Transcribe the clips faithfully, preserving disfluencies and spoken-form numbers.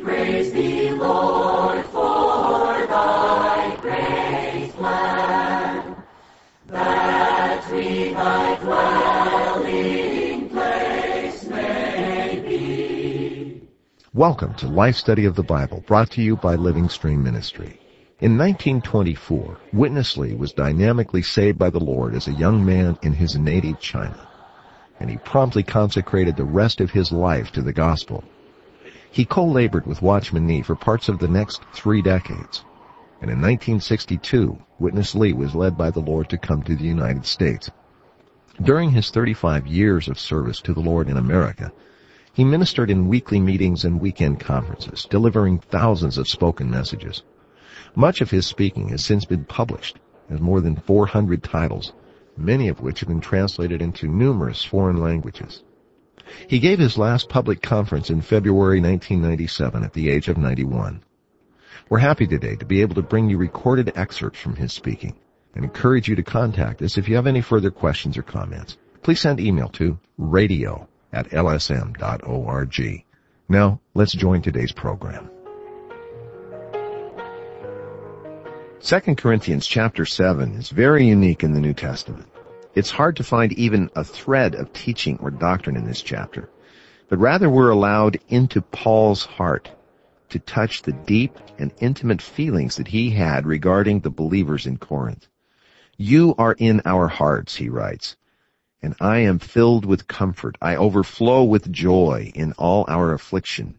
praise thee, Lord, for thy great plan, that we thy dwelling place may be. Welcome to Life Study of the Bible, brought to you by Living Stream Ministry. In nineteen twenty-four, Witness Lee was dynamically saved by the Lord as a young man in his native China, and he promptly consecrated the rest of his life to the gospel. He co-labored with Watchman Nee for parts of the next three decades, and in nineteen sixty-two, Witness Lee was led by the Lord to come to the United States. During his thirty-five years of service to the Lord in America, he ministered in weekly meetings and weekend conferences, delivering thousands of spoken messages. Much of his speaking has since been published as more than four hundred titles, many of which have been translated into numerous foreign languages. He gave his last public conference in February nineteen ninety-seven at the age of ninety-one. We're happy today to be able to bring you recorded excerpts from his speaking and encourage you to contact us if you have any further questions or comments. Please send email to radio at l s m dot org. Now, let's join today's program. Second Corinthians chapter seven is very unique in the New Testament. It's hard to find even a thread of teaching or doctrine in this chapter, but rather we're allowed into Paul's heart to touch the deep and intimate feelings that he had regarding the believers in Corinth. You are in our hearts, he writes, and I am filled with comfort. I overflow with joy in all our affliction.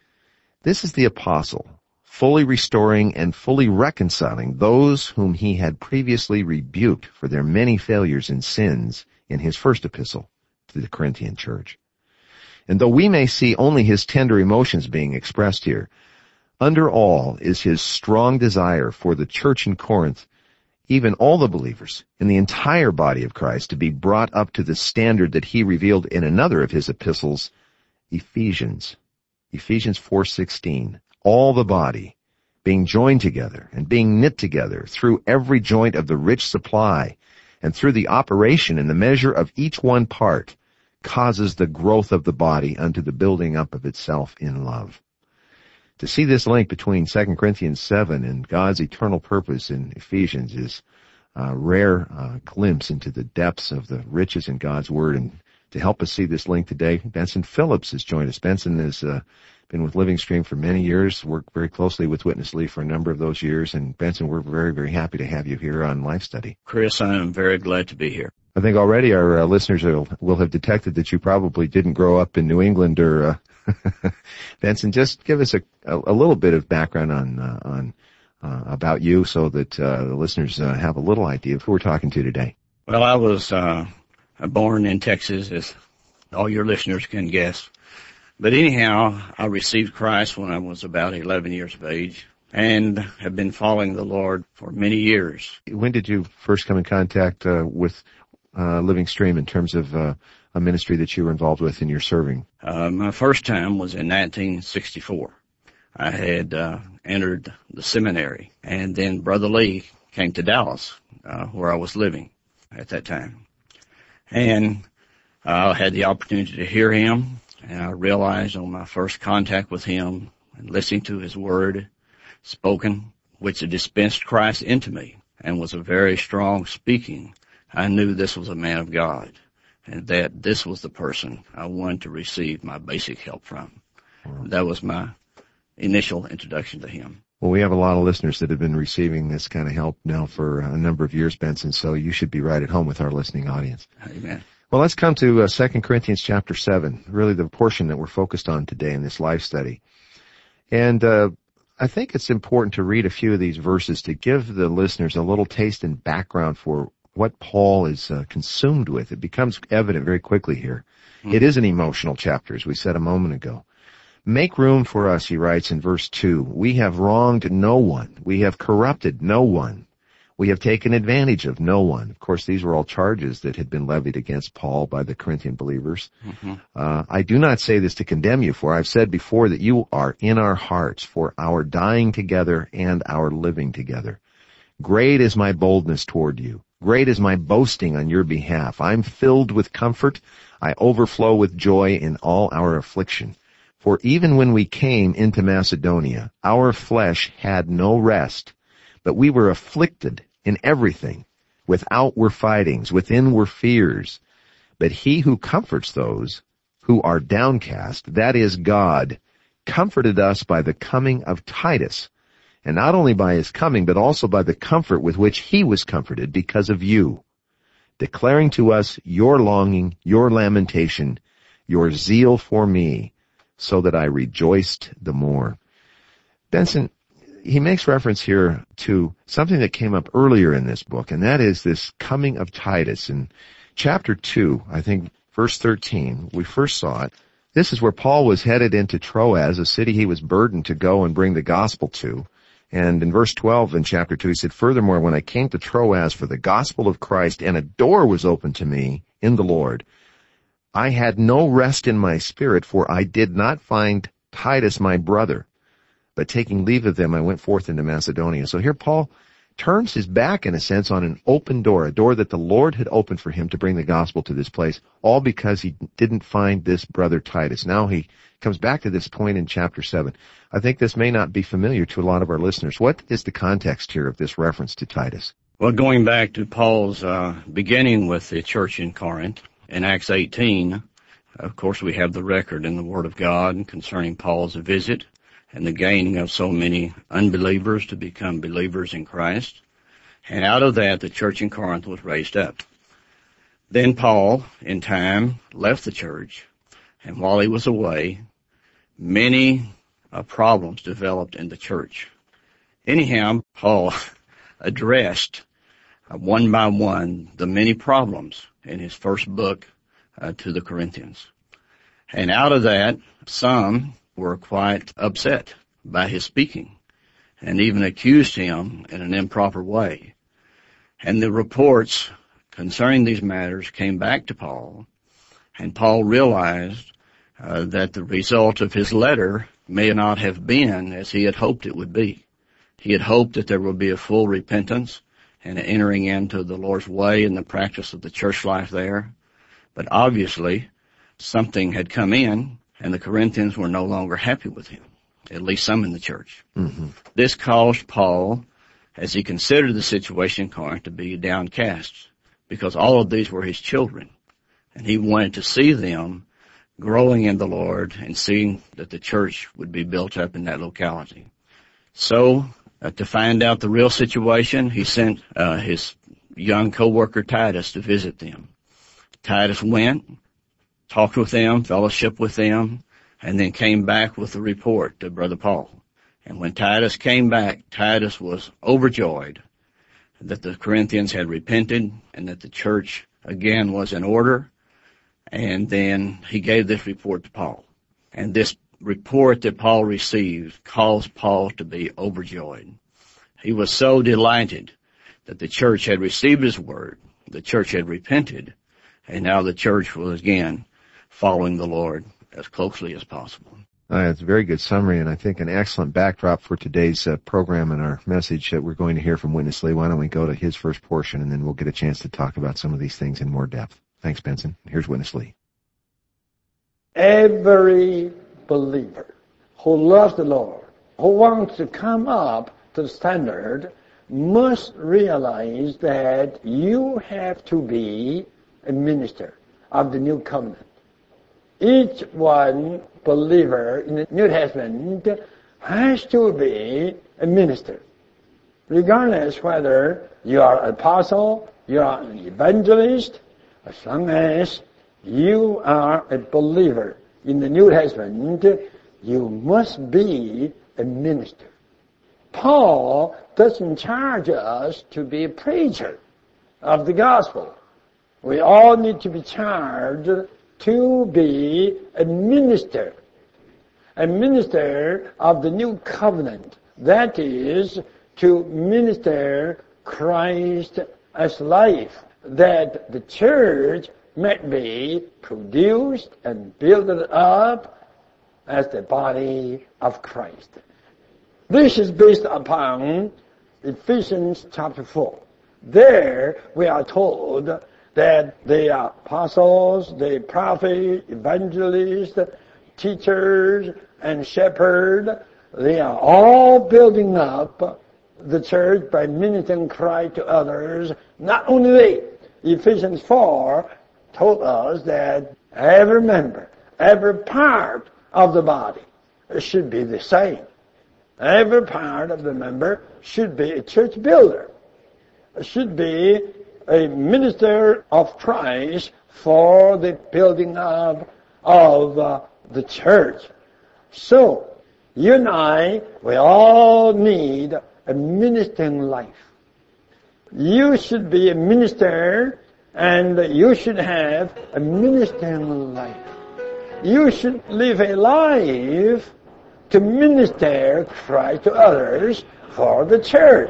This is the apostle, fully restoring and fully reconciling those whom he had previously rebuked for their many failures and sins in his first epistle to the Corinthian church. And though we may see only his tender emotions being expressed here, under all is his strong desire for the church in Corinth, even all the believers in the entire body of Christ, to be brought up to the standard that he revealed in another of his epistles, Ephesians. Ephesians four sixteen. All the body, being joined together and being knit together through every joint of the rich supply and through the operation and the measure of each one part, causes the growth of the body unto the building up of itself in love. To see this link between Second Corinthians seven and God's eternal purpose in Ephesians is a rare uh, glimpse into the depths of the riches in God's Word. And to help us see this link today, Benson Phillips has joined us. Benson is uh, been with Living Stream for many years, worked very closely with Witness Lee for a number of those years. And Benson, we're very, very happy to have you here on Life Study. Chris, I am very glad to be here. I think already our uh, listeners will, will have detected that you probably didn't grow up in New England or, uh, Benson, just give us a, a, a little bit of background on, uh, on, uh, about you so that, uh, the listeners, uh, have a little idea of who we're talking to today. Well, I was, uh, born in Texas, as all your listeners can guess. But anyhow, I received Christ when I was about eleven years of age and have been following the Lord for many years. When did you first come in contact uh, with uh, Living Stream in terms of uh, a ministry that you were involved with in your serving? Uh, my first time was in nineteen sixty-four. I had uh, entered the seminary, and then Brother Lee came to Dallas, uh, where I was living at that time. And I had the opportunity to hear him. And I realized on my first contact with him and listening to his word spoken, which had dispensed Christ into me and was a very strong speaking, I knew this was a man of God and that this was the person I wanted to receive my basic help from. Wow. That was my initial introduction to him. Well, we have a lot of listeners that have been receiving this kind of help now for a number of years, Benson, so you should be right at home with our listening audience. Amen. Well, let's come to uh, Second Corinthians chapter seven, really the portion that we're focused on today in this life study. And uh, I think it's important to read a few of these verses to give the listeners a little taste and background for what Paul is uh, consumed with. It becomes evident very quickly here. Mm-hmm. It is an emotional chapter, as we said a moment ago. Make room for us, he writes in verse two. We have wronged no one. We have corrupted no one. We have taken advantage of no one. Of course, these were all charges that had been levied against Paul by the Corinthian believers. Mm-hmm. Uh, I do not say this to condemn you, for I've said before that you are in our hearts for our dying together and our living together. Great is my boldness toward you. Great is my boasting on your behalf. I'm filled with comfort. I overflow with joy in all our affliction. For even when we came into Macedonia, our flesh had no rest, but we were afflicted in everything. Without were fightings, within were fears. But he who comforts those who are downcast, that is God, comforted us by the coming of Titus, and not only by his coming, but also by the comfort with which he was comforted because of you, declaring to us your longing, your lamentation, your zeal for me, so that I rejoiced the more. Benson, he makes reference here to something that came up earlier in this book, and that is this coming of Titus. In chapter two, I think verse thirteen, we first saw it. This is where Paul was headed into Troas, a city he was burdened to go and bring the gospel to. And in verse twelve in chapter two, he said, "Furthermore, when I came to Troas for the gospel of Christ, and a door was opened to me in the Lord, I had no rest in my spirit, for I did not find Titus my brother. But taking leave of them, I went forth into Macedonia." So here Paul turns his back, in a sense, on an open door, a door that the Lord had opened for him to bring the gospel to this place, all because he didn't find this brother Titus. Now he comes back to this point in chapter seven. I think this may not be familiar to a lot of our listeners. What is the context here of this reference to Titus? Well, going back to Paul's uh, beginning with the church in Corinth, in Acts eighteen, of course, we have the record in the Word of God concerning Paul's visit and the gaining of so many unbelievers to become believers in Christ. And out of that, the church in Corinth was raised up. Then Paul, in time, left the church, and while he was away, many uh, problems developed in the church. Anyhow, Paul addressed uh, one by one the many problems in his first book uh, to the Corinthians. And out of that, some were quite upset by his speaking and even accused him in an improper way. And the reports concerning these matters came back to Paul, and Paul realized uh, that the result of his letter may not have been as he had hoped it would be. He had hoped that there would be a full repentance and entering into the Lord's way and the practice of the church life there. But obviously, something had come in, and the Corinthians were no longer happy with him, at least some in the church. Mm-hmm. This caused Paul, as he considered the situation in Corinth, to be downcast, because all of these were his children, and he wanted to see them growing in the Lord and seeing that the church would be built up in that locality. So, uh, to find out the real situation, he sent uh, his young co-worker Titus to visit them. Titus went, talked with them, fellowship with them, and then came back with a report to Brother Paul. And when Titus came back, Titus was overjoyed that the Corinthians had repented and that the church again was in order. And then he gave this report to Paul. And this report that Paul received caused Paul to be overjoyed. He was so delighted that the church had received his word, the church had repented, and now the church was again following the Lord as closely as possible. Uh, it's a very good summary, and I think an excellent backdrop for today's uh, program and our message that we're going to hear from Witness Lee. Why don't we go to his first portion, and then we'll get a chance to talk about some of these things in more depth. Thanks, Benson. Here's Witness Lee. Every believer who loves the Lord, who wants to come up to the standard, must realize that you have to be a minister of the new covenant. Each one believer in the New Testament has to be a minister, regardless whether you are an apostle, you are an evangelist, as long as you are a believer in the New Testament, you must be a minister. Paul doesn't charge us to be a preacher of the gospel. We all need to be charged to be a minister, a minister of the new covenant. That is, to minister Christ as life, that the church might be produced and built up as the body of Christ. This is based upon Ephesians chapter four. There we are told that the apostles, the prophets, evangelists, teachers and shepherds, they are all building up the church by ministering Christ to others. Not only they, Ephesians four told us that every member, every part of the body should be the same. Every part of the member should be a church builder, should be a minister of Christ for the building up of uh, the church. So, you and I, we all need a ministering life. You should be a minister, and you should have a ministering life. You should live a life to minister Christ to others for the church.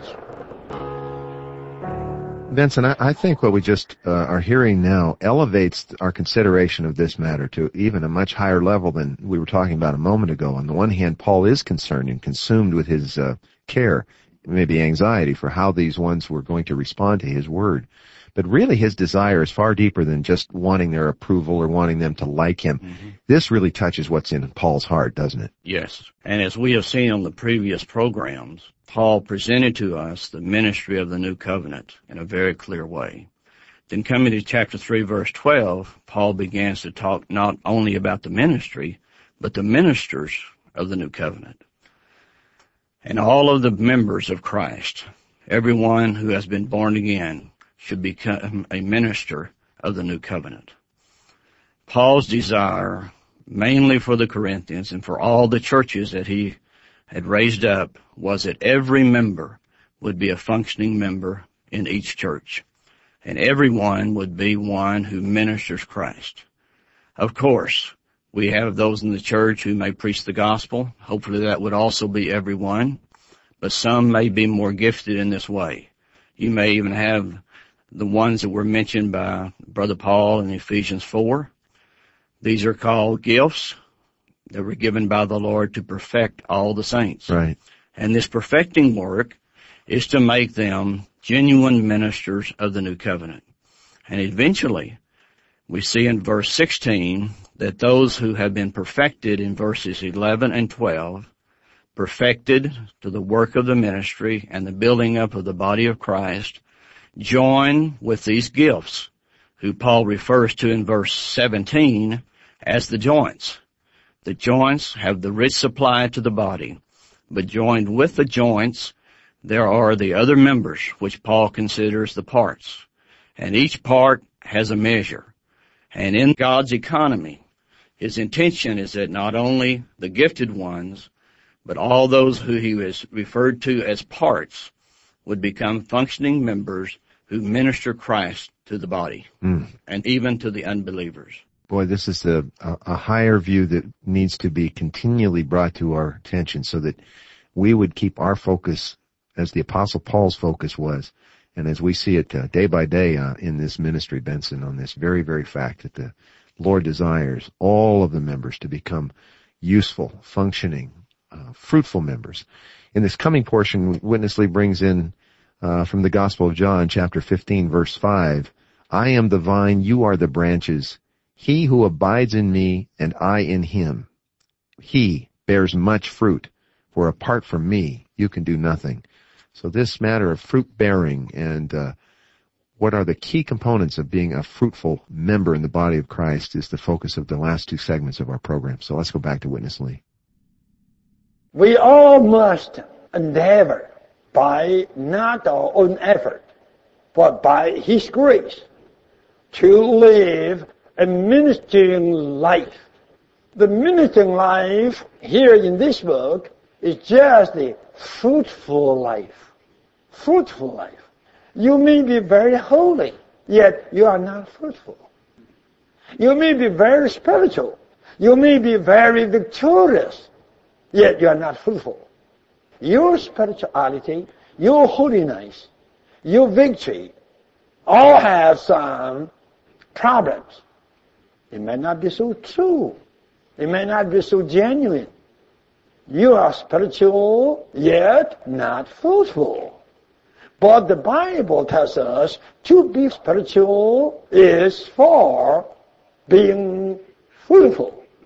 Benson, I, I think what we just uh, are hearing now elevates our consideration of this matter to even a much higher level than we were talking about a moment ago. On the one hand, Paul is concerned and consumed with his uh, care, maybe anxiety, for how these ones were going to respond to his word. But really his desire is far deeper than just wanting their approval or wanting them to like him. Mm-hmm. This really touches what's in Paul's heart, doesn't it? Yes. And as we have seen on the previous programs, Paul presented to us the ministry of the new covenant in a very clear way. Then coming to chapter three, verse twelve, Paul begins to talk not only about the ministry, but the ministers of the new covenant. And all of the members of Christ, everyone who has been born again, should become a minister of the new covenant. Paul's desire, mainly for the Corinthians and for all the churches that he had raised up, was that every member would be a functioning member in each church, and everyone would be one who ministers Christ. Of course, we have those in the church who may preach the gospel. Hopefully that would also be everyone, but some may be more gifted in this way. You may even have the ones that were mentioned by Brother Paul in Ephesians four. These are called gifts that were given by the Lord to perfect all the saints. Right. And this perfecting work is to make them genuine ministers of the new covenant. And eventually, we see in verse sixteen that those who have been perfected in verses eleven and twelve, perfected to the work of the ministry and the building up of the body of Christ, join with these gifts, who Paul refers to in verse seventeen as the joints. The joints have the rich supply to the body, but joined with the joints, there are the other members, which Paul considers the parts. And each part has a measure. And in God's economy, his intention is that not only the gifted ones, but all those who he has referred to as parts would become functioning members who minister Christ to the body, mm. and even to the unbelievers. Boy, this is a, a higher view that needs to be continually brought to our attention so that we would keep our focus as the Apostle Paul's focus was, and as we see it uh, day by day uh, in this ministry, Benson, on this very, very fact that the Lord desires all of the members to become useful, functioning, uh, fruitful members. In this coming portion, Witness Lee brings in Uh, from the Gospel of John, chapter fifteen, verse five, I am the vine, you are the branches. He who abides in me, and I in him, he bears much fruit, for apart from me, you can do nothing. So this matter of fruit bearing and uh, what are the key components of being a fruitful member in the body of Christ is the focus of the last two segments of our program. So let's go back to Witness Lee. We all must endeavor, by not our own effort, but by his grace, to live a ministering life. The ministering life here in this book is just the fruitful life. Fruitful life. You may be very holy, yet you are not fruitful. You may be very spiritual. You may be very victorious, yet you are not fruitful. Your spirituality, your holiness, your victory, all have some problems. It may not be so true. It may not be so genuine. You are spiritual, yet not fruitful. But the Bible tells us to be spiritual is for being fruitful.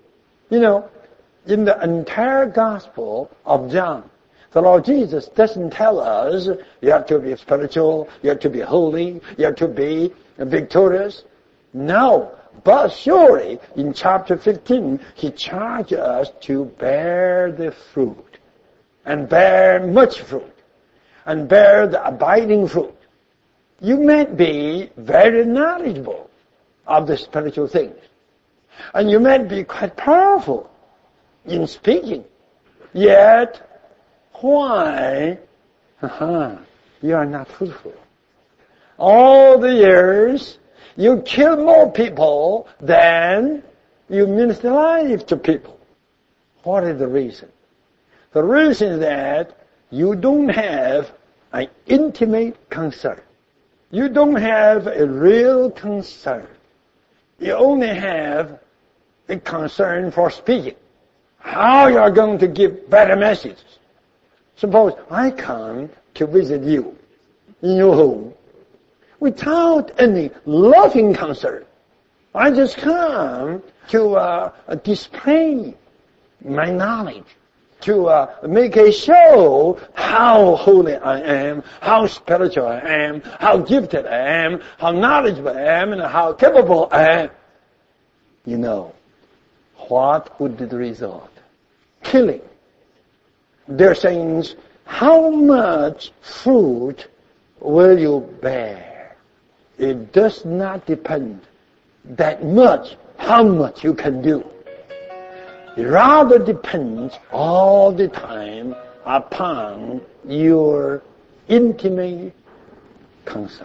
You know, in the entire Gospel of John, the Lord Jesus doesn't tell us you have to be spiritual, you have to be holy, you have to be victorious. No. But surely, in chapter fifteen, He charged us to bear the fruit, and bear much fruit, and bear the abiding fruit. You might be very knowledgeable of the spiritual things, and you might be quite powerful in speaking, yet why uh-huh, you are not fruitful? All the years you kill more people than you minister life to people. What is the reason? The reason is that you don't have an intimate concern. You don't have a real concern. You only have a concern for speaking. How you are going to give better messages. Suppose I come to visit you in your home without any loving concern. I just come to uh, display my knowledge, to uh, make a show how holy I am, how spiritual I am, how gifted I am, how knowledgeable I am, and how capable I am. You know, what would be the result? Killing. They're saying, how much fruit will you bear? It does not depend that much how much you can do. It rather depends all the time upon your intimate concern.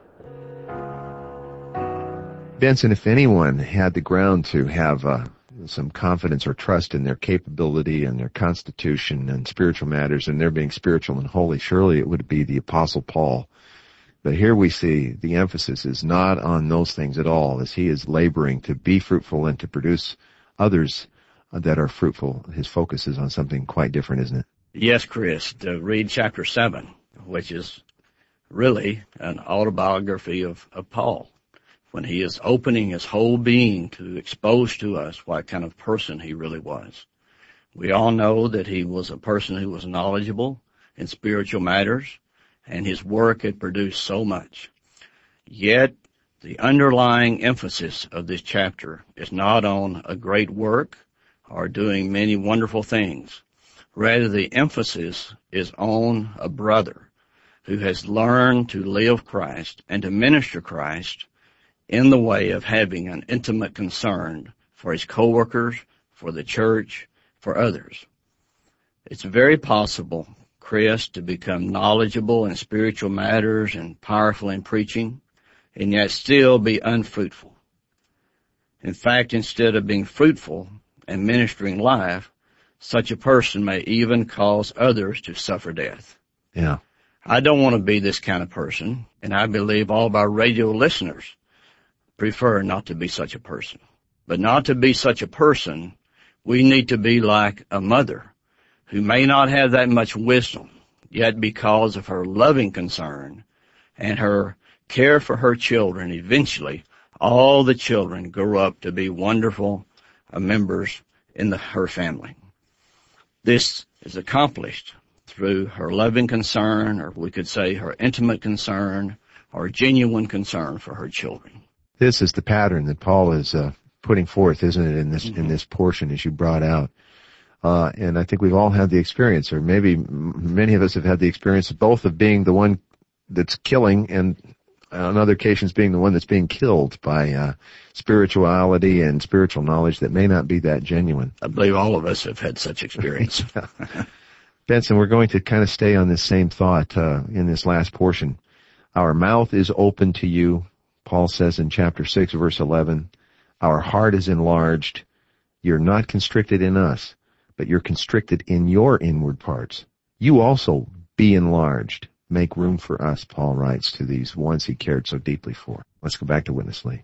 Benson, if anyone had the ground to have uh, some confidence or trust in their capability and their constitution and spiritual matters and their being spiritual and holy, surely it would be the Apostle Paul. But here we see the emphasis is not on those things at all, as he is laboring to be fruitful and to produce others that are fruitful. His focus is on something quite different, isn't it? Yes, Chris. To read chapter seven, which is really an autobiography of, of Paul, when he is opening his whole being to expose to us what kind of person he really was. We all know that he was a person who was knowledgeable in spiritual matters, and his work had produced so much. Yet, the underlying emphasis of this chapter is not on a great work or doing many wonderful things. Rather, the emphasis is on a brother who has learned to live Christ and to minister Christ in the way of having an intimate concern for his co-workers, for the church, for others. It's very possible, Chris, to become knowledgeable in spiritual matters and powerful in preaching, and yet still be unfruitful. In fact, instead of being fruitful and ministering life, such a person may even cause others to suffer death. Yeah. I don't want to be this kind of person, and I believe all of our radio listeners prefer not to be such a person. But not to be such a person, we need to be like a mother who may not have that much wisdom, yet because of her loving concern and her care for her children, eventually all the children grow up to be wonderful uh, members in the, her family. This is accomplished through her loving concern, or we could say her intimate concern, or genuine concern for her children. This is the pattern that Paul is uh, putting forth, isn't it, in this mm-hmm. in this portion as you brought out. Uh, and I think we've all had the experience, or maybe m- many of us have had the experience of both of being the one that's killing and on other occasions being the one that's being killed by uh, spirituality and spiritual knowledge that may not be that genuine. I believe all of us have had such experience. Benson, we're going to kind of stay on this same thought uh, in this last portion. Our mouth is open to you, Paul says in chapter six, verse eleven. Our heart is enlarged. You're not constricted in us, but you're constricted in your inward parts. You also be enlarged. Make room for us, Paul writes to these ones he cared so deeply for. Let's go back to Witness Lee.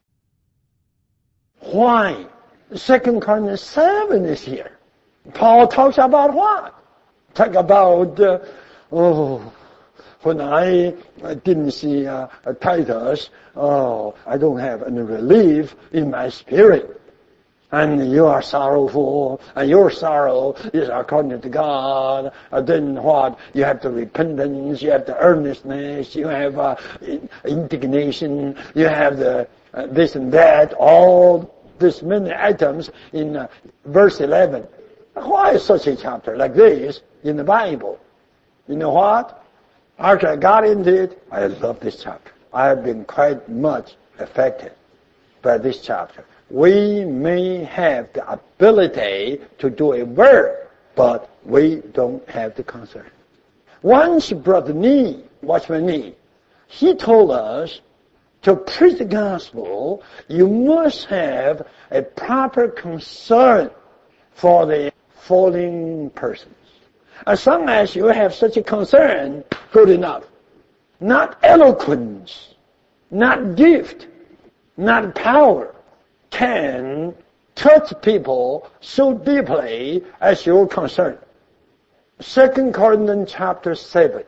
Why? Second Corinthians seven is here. Paul talks about what? Talk about, uh, oh, when I, I didn't see uh, Titus, oh, I don't have any relief in my spirit. and you are sorrowful, and your sorrow is according to God, and then what? You have the repentance, you have the earnestness, you have uh, indignation, you have the uh, this and that, all these many items in uh, verse eleven. Why is such a chapter like this in the Bible? You know what? After I got into it, I love this chapter. I have been quite much affected by this chapter. We may have the ability to do a work, but we don't have the concern. Once Brother Nee, Watchman Nee, he told us to preach the gospel, you must have a proper concern for the falling persons. As long as you have such a concern, good enough. Not eloquence, not gift, not power can touch people so deeply as your concern. Second Corinthians chapter seven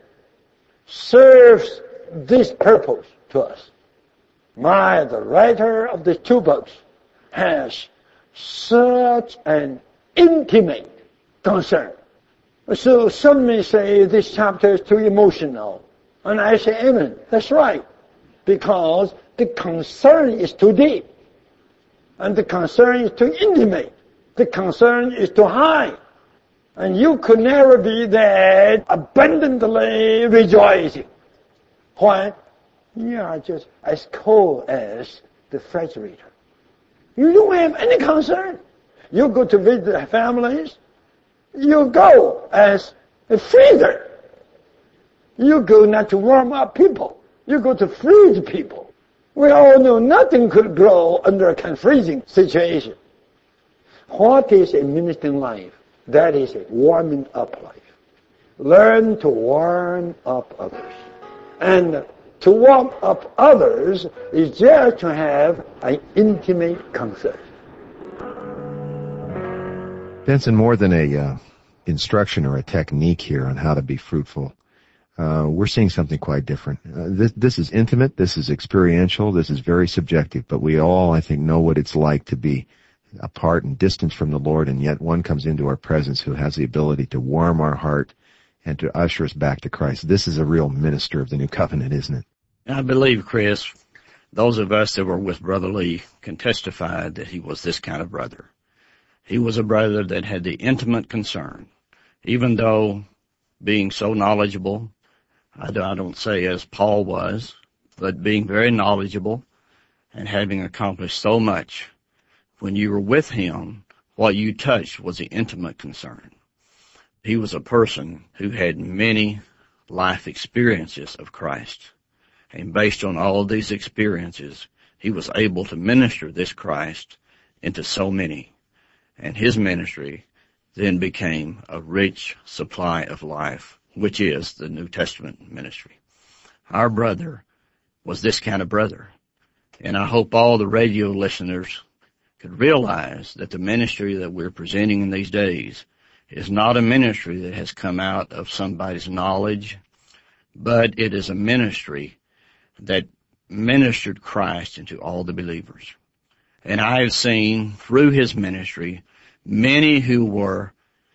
serves this purpose to us. My, the writer of the two books has such an intimate concern. So some may say this chapter is too emotional. And I say, amen, that's right. Because the concern is too deep. And the concern is too intimate. The concern is too high. And you could never be that abundantly rejoicing. Why? You are just as cold as the refrigerator. You don't have any concern. You go to visit the families. You go as a freezer. You go not to warm up people. You go to freeze people. We all know nothing could grow under a freezing situation. What is a ministering life? That is a warming up life. Learn to warm up others. And to warm up others is just to have an intimate concern. Benson, more than a uh, instruction or a technique here on how to be fruitful, uh, we're seeing something quite different. Uh, this, this is intimate, this is experiential, this is very subjective, but we all, I think, know what it's like to be apart and distant from the Lord, and yet one comes into our presence who has the ability to warm our heart and to usher us back to Christ. This is a real minister of the new covenant, isn't it? I believe, Chris, those of us that were with Brother Lee can testify that he was this kind of brother. He was a brother that had the intimate concern, even though being so knowledgeable, I don't say as Paul was, but being very knowledgeable and having accomplished so much, when you were with him, what you touched was the intimate concern. He was a person who had many life experiences of Christ. And based on all of these experiences, he was able to minister this Christ into so many. And his ministry then became a rich supply of life, which is the New Testament ministry. Our brother was this kind of brother. And I hope all the radio listeners could realize that the ministry that we're presenting in these days is not a ministry that has come out of somebody's knowledge, but it is a ministry that ministered Christ into all the believers. And I have seen through his ministry many who were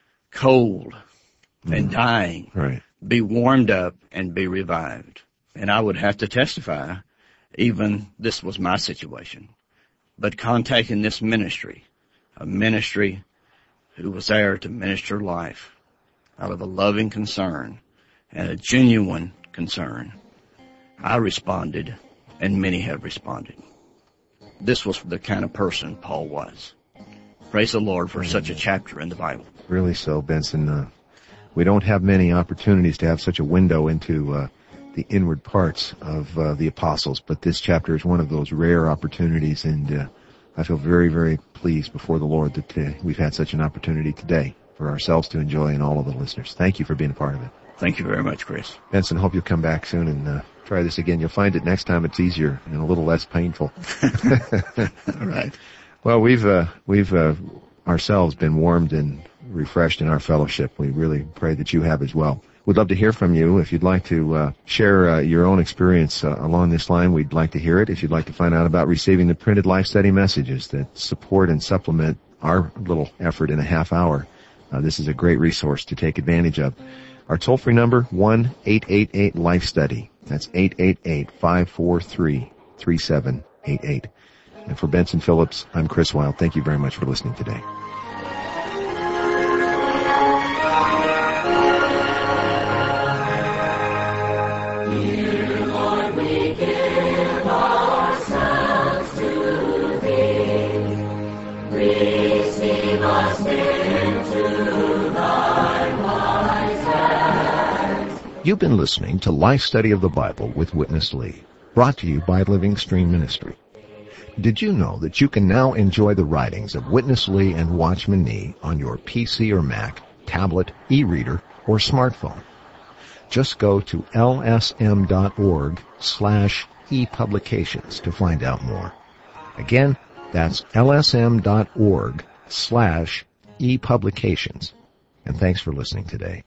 cold and mm. dying right. be warmed up and be revived. And I would have to testify, even this was my situation. But contacting this ministry, a ministry who was there to minister life out of a loving concern and a genuine concern, I responded, and many have responded. This was the kind of person Paul was. Praise the Lord for such a chapter in the Bible. Really so, Benson. Uh, we don't have many opportunities to have such a window into uh, the inward parts of uh, the apostles, but this chapter is one of those rare opportunities, and uh, I feel very, very pleased before the Lord that uh, we've had such an opportunity today for ourselves to enjoy and all of the listeners. Thank you for being a part of it. Thank you very much, Chris. Benson, hope you'll come back soon and uh, try this again. You'll find it next time it's easier and a little less painful. All right. Well, we've uh, we've uh, ourselves been warmed and refreshed in our fellowship. We really pray that you have as well. We'd love to hear from you. If you'd like to uh, share uh, your own experience uh, along this line, we'd like to hear it. If you'd like to find out about receiving the printed life study messages that support and supplement our little effort in a half hour, uh, this is a great resource to take advantage of. Our toll-free number, one eight eight eight life study. That's eight eight eight, five four three, three seven eight eight. And for Benson Phillips, I'm Chris Wilde. Thank you very much for listening today. Dear Lord, we give ourselves to Thee. Receive us into Thy wise hands. You've been listening to Life Study of the Bible with Witness Lee, brought to you by Living Stream Ministry. Did you know that you can now enjoy the writings of Witness Lee and Watchman Nee on your P C or Mac, tablet, e-reader, or smartphone? Just go to lsm.org slash epublications to find out more. Again, that's lsm.org slash epublications. And thanks for listening today.